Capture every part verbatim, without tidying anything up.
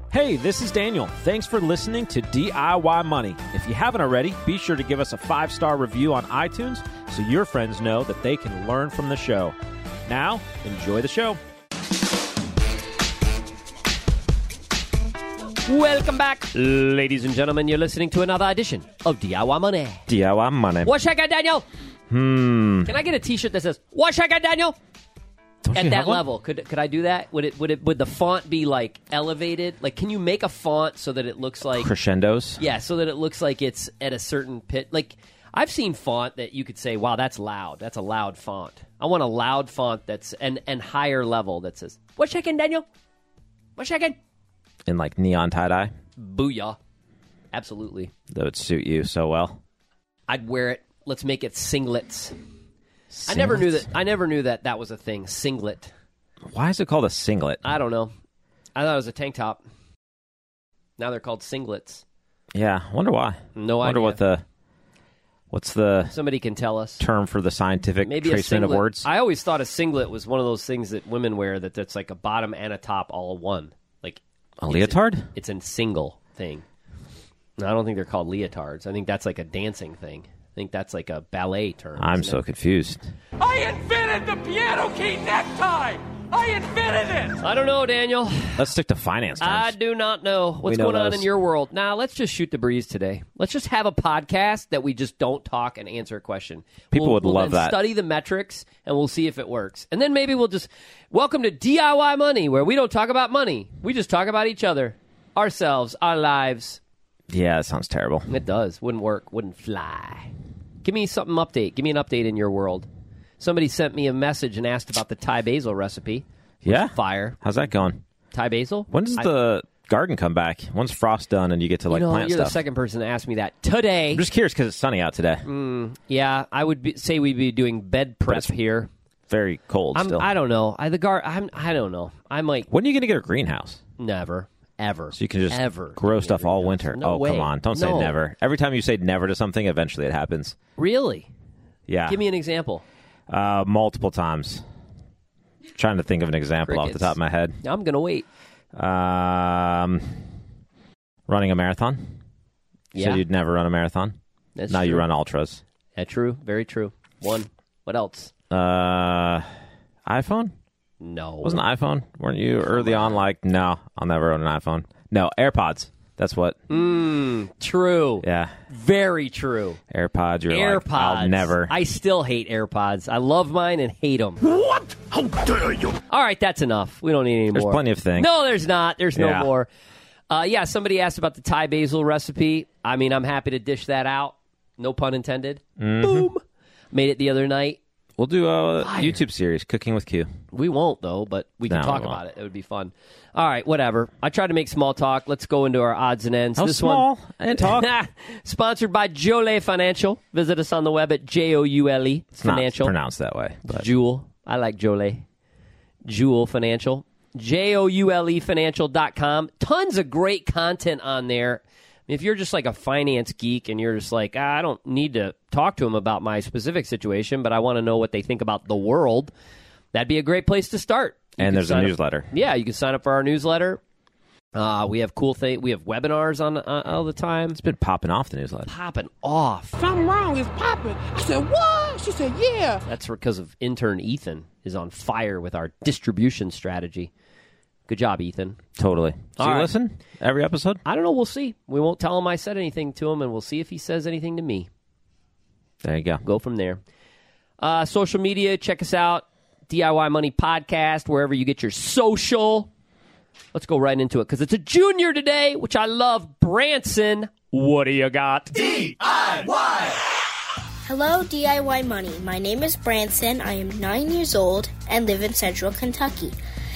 Hey, this is Daniel. Thanks for listening to D I Y Money. If you haven't already, be sure to give us a five-star review on iTunes so your friends know that they can learn from the show. Now, enjoy the show. Welcome back, ladies and gentlemen. You're listening to another edition of D I Y Money. D I Y Money. What's that, Daniel? Hmm. Can I get a T-shirt that says "What's that, Daniel"? Don't At you that have one? level, could could I do that? Would it would it would the font be like elevated? Like, can you make a font so that it looks like Crescendos? Yeah, so that it looks like it's at a certain pitch. Like, I've seen font that you could say, "Wow, that's loud. That's a loud font." I want a loud font that's and and higher level that says "What's that, Daniel? What's that?" In like neon tie-dye? Booyah! Absolutely. That would suit you so well. I'd wear it. Let's make it singlets. I never knew that. I never knew that that was a thing. Singlet. Why is it called a singlet? I don't know. I thought it was a tank top. Now they're called singlets. Yeah, wonder why. No wonder idea. what the what's the Somebody can tell us. term for the scientific Maybe a tracement of singlet. words. I always thought a singlet was one of those things that women wear that that's like a bottom and a top all in one. Like A it's leotard? It's a single thing. No, I don't think they're called leotards. I think that's like a dancing thing. I think that's like a ballet term. I'm isn't so it? confused. I invented the piano key necktie! I invented it! I don't know, Daniel. Let's stick to finance terms. I do not know what's know going on those. in your world. Now, let's just shoot the breeze today. Let's just have a podcast that we just don't talk and answer a question. People We'll- would we'll love then that. Study the metrics, and we'll see if it works. And then maybe we'll just... Welcome to D I Y Money, where we don't talk about money. We just talk about each other, ourselves, our lives. Yeah, that sounds terrible. It does. Wouldn't work. Wouldn't fly. Give me something update. Give me an update in your world. Somebody sent me a message and asked about the Thai basil recipe. Yeah? Fire. How's that going? Thai basil? When does I- the garden come back? When's frost done and you get to like you know, plant you're stuff? the second person to ask me that today. I'm just curious because it's sunny out today. Yeah, I would be, say we'd be doing bed prep it's here. Very cold I'm, still. I don't know. I the gar. I'm. I don't know. I'm like When are you going to get a greenhouse? never, ever. So you can just ever grow give me stuff a all greenhouse. winter. No oh, way. come on. Don't say No. never. Every time you say never to something, eventually it happens. Really? Yeah. Give me an example. Uh, multiple times. Trying to think of an example off the Crickets. top of my head. I'm gonna wait. Um, running a marathon. You Yeah, said you'd never run a marathon. that's now true. you run ultras. Yeah, true. Very true. One. What else? Uh, iPhone? No. Wasn't iPhone? Weren't you early on like, no, I'll never own an iPhone? No, AirPods. That's what. Mm, true. Yeah, Very true. AirPods. You're AirPods. like, I'll never. I still hate AirPods. I love mine and hate them. What? How dare you? All right, that's enough. We don't need any There's more. plenty of things. No, there's not. There's no Yeah. more. Uh, yeah, somebody asked about the Thai basil recipe. I mean, I'm happy to dish that out. No pun intended. Mm-hmm. Boom. Made it the other night. We'll do a Fire. YouTube series, Cooking with Q. We won't, though, but we can No, talk we won't. about it. It would be fun. All right, whatever. I tried to make small talk. Let's go into our odds and ends. How this small one, and talk? sponsored by Joule Financial. Visit us on the web at J O U L E It's not Financial. pronounced that way. But Jewel. I like Joule. Jewel Financial. J O U L E financial dot com. Tons of great content on there. If you're just like a finance geek and you're just like, ah, I don't need to talk to them about my specific situation, but I want to know what they think about the world, that'd be a great place to start. You and can there's a sign up- newsletter. Yeah, you can sign up for our newsletter. Uh, we have cool things. We have webinars on uh, all the time. It's been popping off the newsletter. Popping off. Something wrong, it's popping. I said, what? She said, yeah. That's because of intern Ethan is on fire with our distribution strategy. Good job, Ethan. Totally. So All you right. listen every episode? I don't know. We'll see. We won't tell him I said anything to him, and we'll see if he says anything to me. There you go. Go from there. Uh, social media, check us out. D I Y Money Podcast, wherever you get your social. Let's go right into it, because it's a junior today, which I love. Branson, what do you got? D I Y. Hello, D I Y Money. My name is Branson. I am nine years old and live in central Kentucky.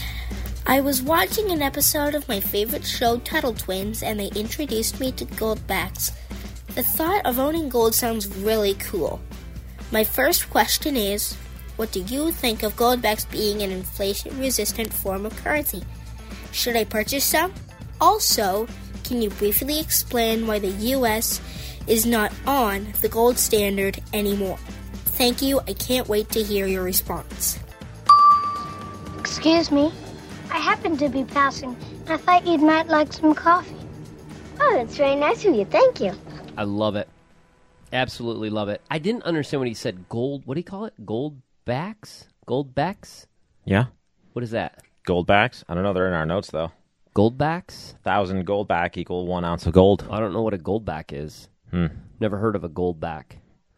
I was watching an episode of my favorite show, Tuttle Twins, and they introduced me to goldbacks. The thought of owning gold sounds really cool. My first question is, what do you think of goldbacks being an inflation-resistant form of currency? Should I purchase some? Also, can you briefly explain why the U S is not on the gold standard anymore? Thank you. I can't wait to hear your response. Excuse me, I happened to be passing. I thought you might like some coffee. Oh, that's very nice of you. Thank you. I love it. Absolutely love it. I didn't understand what he said. Gold, what do you call it? Gold backs? Gold backs? Yeah. What is that? Gold backs? I don't know. They're in our notes, though. Gold backs? Thousand gold back equal one ounce of gold. I don't know what a gold back is. Hmm. Never heard of a gold back.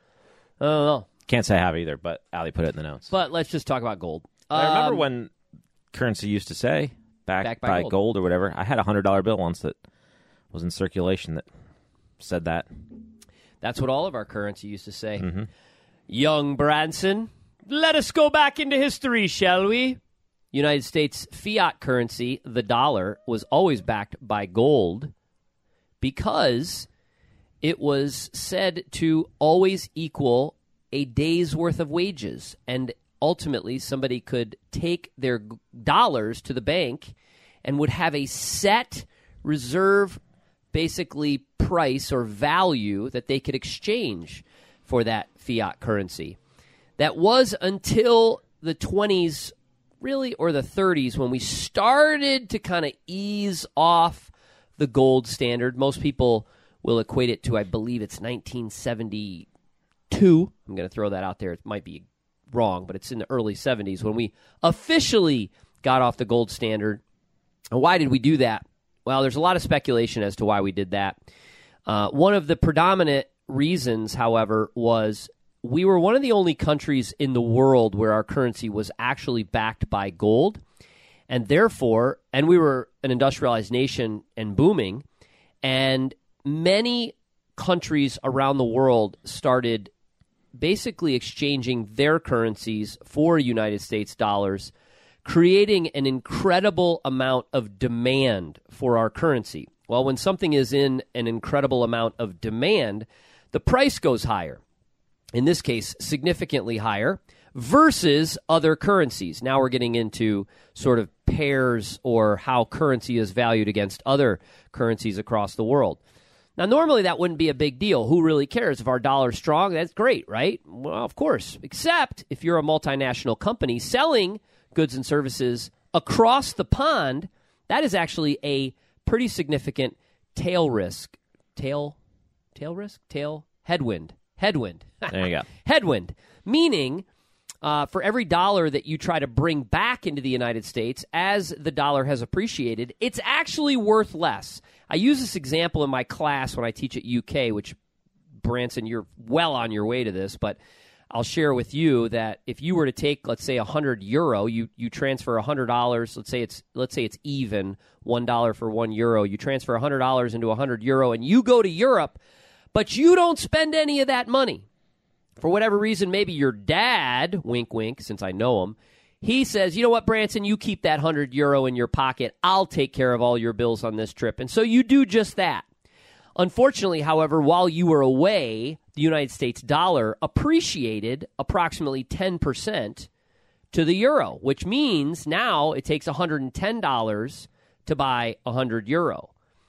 I don't know. Can't say I have either, but Allie put it in the notes. But let's just talk about gold. I remember Um, when currency used to say backed Backed by by, gold. gold. or whatever. I had a one hundred dollar bill once that was in circulation that said that. That's what all of our currency used to say. Mm-hmm. Young Branson, let us go back into history, shall we? United States fiat currency, the dollar, was always backed by gold because it was said to always equal a day's worth of wages. And ultimately, somebody could take their g- dollars to the bank and would have a set reserve, basically price or value that they could exchange for that fiat currency. That was until the twenties, really, or the thirties, when we started to kind of ease off the gold standard. Most people will equate it to, I believe it's nineteen seventy-two. I'm going to throw that out there. It might be wrong, but it's in the early seventies when we officially got off the gold standard. And why did we do that? Well, there's a lot of speculation as to why we did that. Uh, one of the predominant reasons, however, was we were one of the only countries in the world where our currency was actually backed by gold. And therefore, and we were an industrialized nation and booming, and many countries around the world started basically exchanging their currencies for United States dollars, creating an incredible amount of demand for our currency. Well, when something is in an incredible amount of demand, the price goes higher. In this case, significantly higher versus other currencies. Now we're getting into sort of pairs or how currency is valued against other currencies across the world. Now, normally that wouldn't be a big deal. Who really cares? If our dollar's strong, that's great, right? Well, of course, except if you're a multinational company selling goods and services across the pond, that is actually a pretty significant tail risk. Tail, tail risk? Tail, headwind. Headwind. There you go. Headwind, meaning uh, for every dollar that you try to bring back into the United States, as the dollar has appreciated, it's actually worth less. I use this example in my class when I teach at U K, which, Branson, you're well on your way to this, but I'll share with you that if you were to take, let's say, one hundred euro, you, you transfer one hundred dollars, let's say it's let's say it's even, one dollar for one euro, you transfer one hundred dollars into one hundred euro, and you go to Europe, but you don't spend any of that money. For whatever reason, maybe your dad, wink, wink, since I know him, he says, you know what, Branson, you keep that one hundred euro in your pocket. I'll take care of all your bills on this trip. And so you do just that. Unfortunately, however, while you were away, the United States dollar appreciated approximately ten percent to the euro, which means now it takes one hundred ten dollars to buy one hundred euro.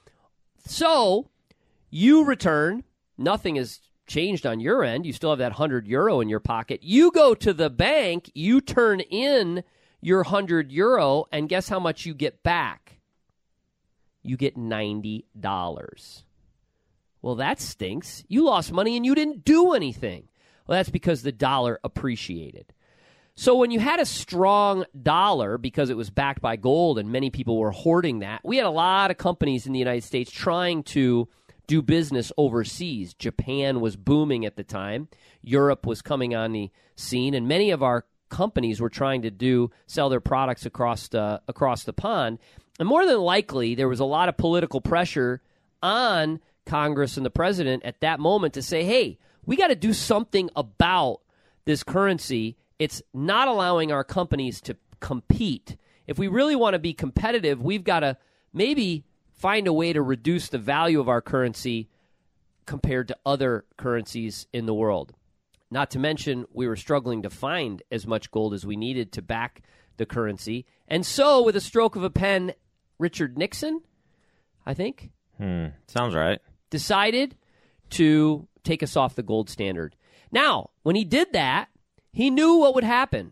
So you return, nothing is changed on your end. You still have that one hundred euro in your pocket. You go to the bank, you turn in your one hundred euro, and guess how much you get back? You get ninety dollars. Well, that stinks. You lost money and you didn't do anything. Well, that's because the dollar appreciated. So when you had a strong dollar, because it was backed by gold and many people were hoarding that, we had a lot of companies in the United States trying to do business overseas. Japan was booming at the time. Europe was coming on the scene, and many of our companies were trying to do sell their products across the, across the pond. And more than likely, there was a lot of political pressure on Congress and the president at that moment to say, hey, we got to do something about this currency. It's not allowing our companies to compete. If we really want to be competitive, we've got to maybe find a way to reduce the value of our currency compared to other currencies in the world. Not to mention, we were struggling to find as much gold as we needed to back the currency. And so, with a stroke of a pen, Richard Nixon, I think, Hmm. Sounds right. decided to take us off the gold standard. Now, when he did that, he knew what would happen.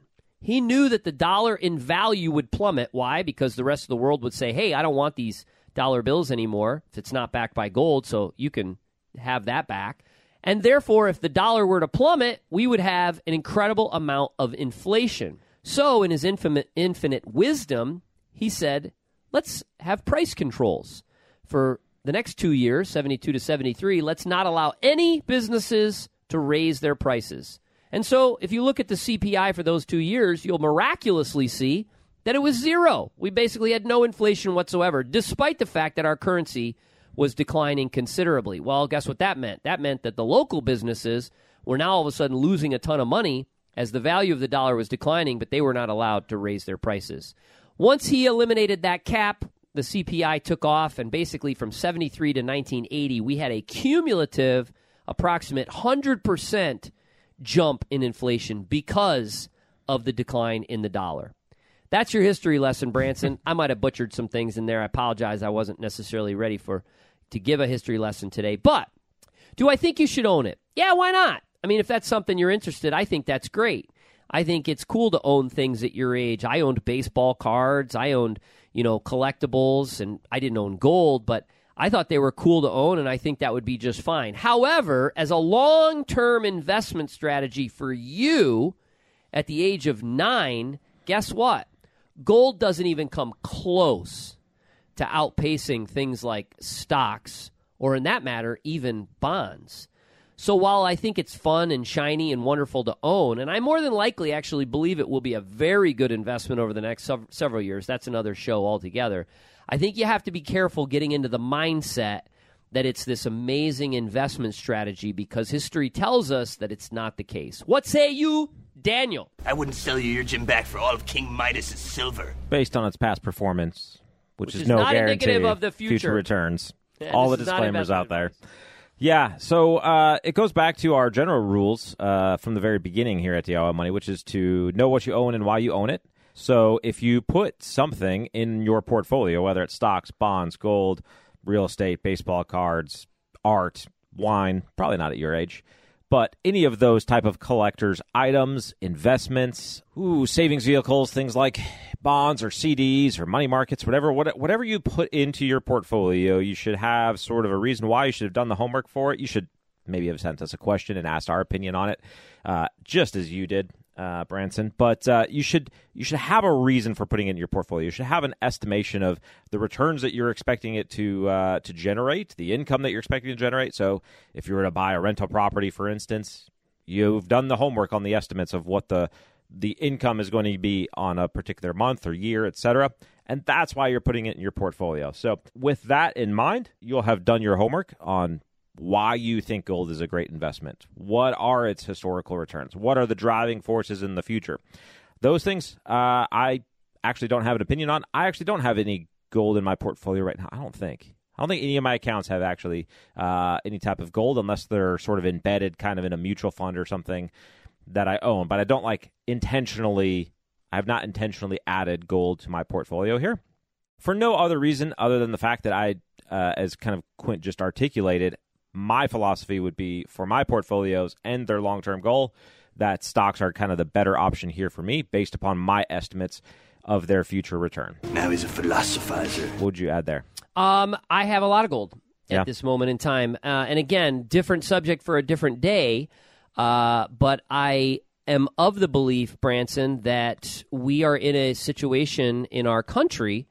He knew that the dollar in value would plummet. Why? Because the rest of the world would say, hey, I don't want these dollar bills anymore if it's not backed by gold, so you can have that back. And therefore, if the dollar were to plummet, we would have an incredible amount of inflation. So in his infinite, infinite wisdom, he said, let's have price controls. For the next two years, seventy-two to seventy-three, let's not allow any businesses to raise their prices. And so if you look at the C P I for those two years, you'll miraculously see that it was zero. We basically had no inflation whatsoever, despite the fact that our currency was declining considerably. Well, guess what that meant? That meant that the local businesses were now all of a sudden losing a ton of money as the value of the dollar was declining, but they were not allowed to raise their prices. Once he eliminated that cap, the C P I took off, and basically from seventy-three to nineteen eighty, we had a cumulative approximate one hundred percent jump in inflation because of the decline in the dollar. That's your history lesson, Branson. I might have butchered some things in there. I apologize. I wasn't necessarily ready for to give a history lesson today. But do I think you should own it? Yeah, why not? I mean, if that's something you're interested, I think that's great. I think it's cool to own things at your age. I owned baseball cards. I owned, you know, collectibles, and I didn't own gold, but I thought they were cool to own, and I think that would be just fine. However, as a long-term investment strategy for you at the age of nine, guess what? Gold doesn't even come close to outpacing things like stocks or, in that matter, even bonds. So while I think it's fun and shiny and wonderful to own, and I more than likely actually believe it will be a very good investment over the next several years, that's another show altogether, I think you have to be careful getting into the mindset that it's this amazing investment strategy, because history tells us that it's not the case. What say you, Daniel? I wouldn't sell you your gym back for all of King Midas's silver. Based on its past performance, which, which is, is no not guarantee indicative of the future, future returns. Yeah, all the this is not disclaimers out there. advice. Yeah, so uh, it goes back to our general rules uh, from the very beginning here at D I Y Money, which is to know what you own and why you own it. So if you put something in your portfolio, whether it's stocks, bonds, gold, real estate, baseball cards, art, wine, probably not at your age, but any of those type of collector's items, investments, ooh, savings vehicles, things like bonds or C Ds or money markets, whatever, whatever you put into your portfolio, you should have sort of a reason why. You should have done the homework for it. You should maybe have sent us a question and asked our opinion on it, uh, just as you did, uh, Branson. But uh, you should you should have a reason for putting it in your portfolio. You should have an estimation of the returns that you're expecting it to uh, to generate, the income that you're expecting to generate. So if you were to buy a rental property, for instance, you've done the homework on the estimates of what the the income is going to be on a particular month or year, et cetera. And that's why you're putting it in your portfolio. So with that in mind, you'll have done your homework on why you think gold is a great investment. What are its historical returns? What are the driving forces in the future? Those things uh, I actually don't have an opinion on. I actually don't have any gold in my portfolio right now. I don't think. I don't think any of my accounts have actually uh, any type of gold unless they're sort of embedded kind of in a mutual fund or something that I own. But I don't like intentionally, I have not intentionally added gold to my portfolio here for no other reason other than the fact that I, uh, as kind of Quint just articulated, my philosophy would be for my portfolios and their long-term goal that stocks are kind of the better option here for me based upon my estimates of their future return. Now he's a philosophizer. What would you add there? Um, I have a lot of gold at Yeah. this moment in time. Uh, and again, different subject for a different day. Uh, but I am of the belief, Branson, that we are in a situation in our country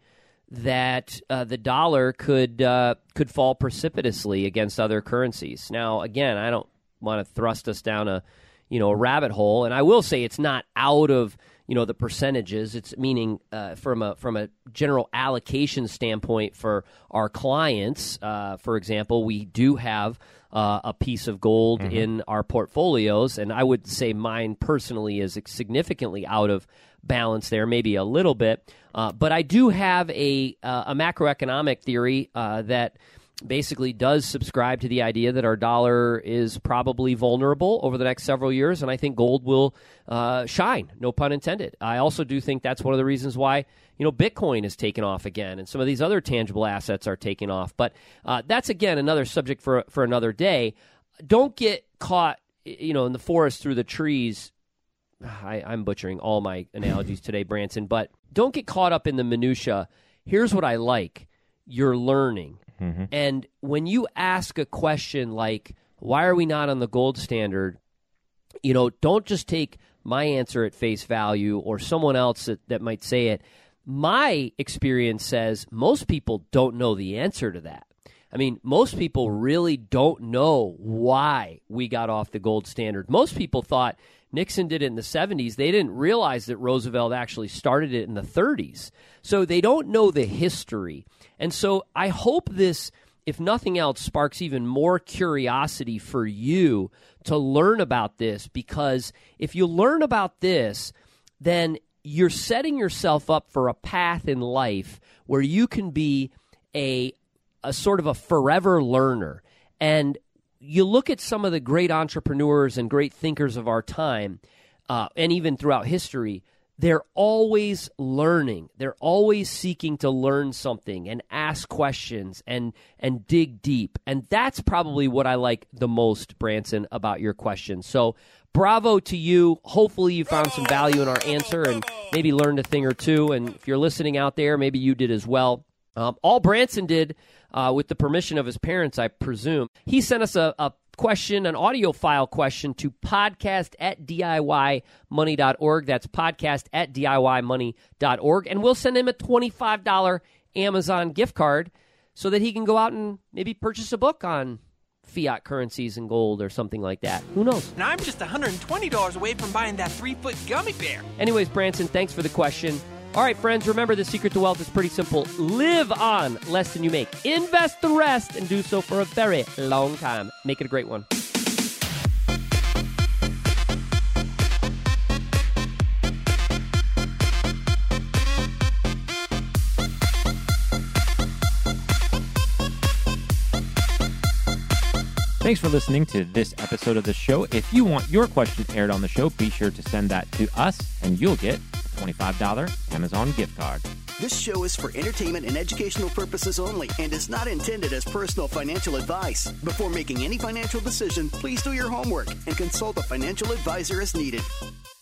that uh, the dollar could uh, could fall precipitously against other currencies. Now, again, I don't want to thrust us down a you know a rabbit hole, and I will say it's not out of you know the percentages. It's meaning uh, from a from a general allocation standpoint for our clients. Uh, for example, we do have uh, a piece of gold mm-hmm. in our portfolios, and I would say mine personally is significantly out of balance there, maybe a little bit. Uh, but I do have a uh, a macroeconomic theory uh, that basically does subscribe to the idea that our dollar is probably vulnerable over the next several years, and I think gold will uh, shine, no pun intended. I also do think that's one of the reasons why you know Bitcoin is taking off again, and some of these other tangible assets are taking off. But uh, that's, again, another subject for for another day. Don't get caught you know, in the forest through the trees I, I'm butchering all my analogies today, Branson, but don't get caught up in the minutia. Here's what I like. You're learning. Mm-hmm. And when you ask a question like, why are we not on the gold standard? You know, don't just take my answer at face value or someone else that, that might say it. My experience says most people don't know the answer to that. I mean, most people really don't know why we got off the gold standard. Most people thought Nixon did it in the seventies. They didn't realize that Roosevelt actually started it in the thirties. So they don't know the history. And so I hope this, if nothing else, sparks even more curiosity for you to learn about this, because if you learn about this, then you're setting yourself up for a path in life where you can be a a sort of a forever learner. And you look at some of the great entrepreneurs and great thinkers of our time, uh, and even throughout history, they're always learning. They're always seeking to learn something and ask questions and and dig deep. And that's probably what I like the most, Branson, about your question. So bravo to you. Hopefully you found some value in our answer and maybe learned a thing or two. And if you're listening out there, maybe you did as well. Um, all Branson did, uh, with the permission of his parents, I presume, he sent us a, a question, an audio file question to podcast at D I Y money dot org. That's podcast at D I Y money dot org. And we'll send him a twenty-five dollars Amazon gift card so that he can go out and maybe purchase a book on fiat currencies and gold or something like that. Who knows? And I'm just one hundred twenty dollars away from buying that three-foot gummy bear. Anyways, Branson, thanks for the question. All right, friends, remember the secret to wealth is pretty simple. Live on less than you make. Invest the rest and do so for a very long time. Make it a great one. Thanks for listening to this episode of the show. If you want your question aired on the show, be sure to send that to us, and you'll get a twenty-five dollars Amazon gift card. This show is for entertainment and educational purposes only and is not intended as personal financial advice. Before making any financial decision, please do your homework and consult a financial advisor as needed.